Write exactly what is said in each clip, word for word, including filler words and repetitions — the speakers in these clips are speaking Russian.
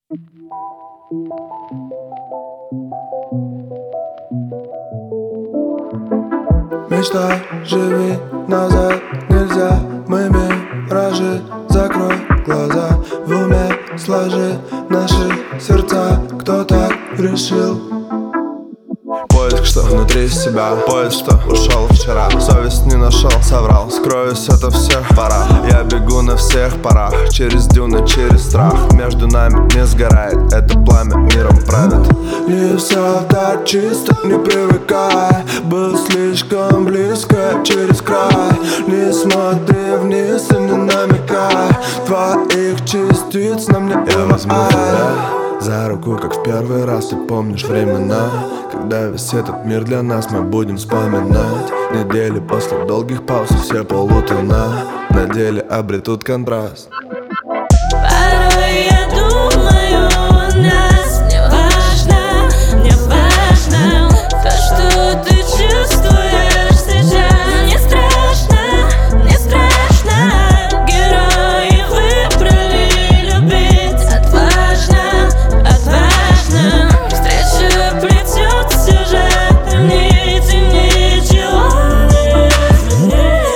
Мечтай, живи назад, нельзя, мы миражи. Закрой глаза, в уме сложи наши сердца. Кто так решил? Поиск, что внутри себя, поиск, что ушел вчера. Совесть не нашел, соврал, скроюсь это всех пора. Я бегу на всех парах, через дюны, через страх. Между нами не сгорает, это пламя миром правит. Не все так чисто, не привыкай. Был слишком близко, через край. Не смотри вниз и не намекай. Твоих частиц на мне Я возьму ай. тебя за руку, как в первый раз. Ты помнишь времена, когда весь этот мир для нас мы будем вспоминать. Недели после долгих пауз и все полутона на деле обретут контраст. Порой я думаю о нас. Мне важно, мне важно то, что ты чувствуешь сейчас. Не страшно, не страшно. Герои выбрали любить. Отважно, отважно. Встреча плетет сюжет, нити, ничего не изменить.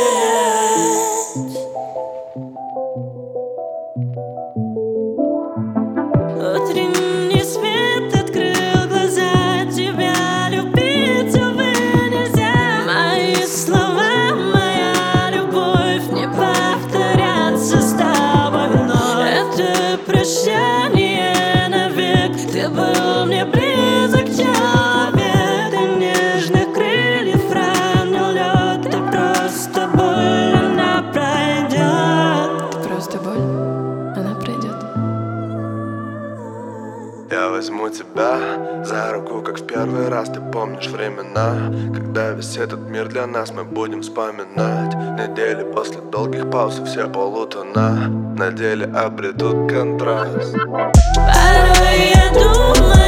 Утренний свет открыл глаза. Тебя любить, увы, нельзя. Мои слова, моя любовь не повторятся с тобой вновь. Это прощание навек. Ты был мне близок, человек. Ты нежных крыльев ранил лед. Ты просто боль, она пройдет. Просто боль, она пройдет. Я возьму тебя за руку, как в первый раз. Ты помнишь времена, когда весь этот мир для нас мы будем вспоминать. Недели после долгих пауз и все полутона на деле обретут контраст. Порой я думаю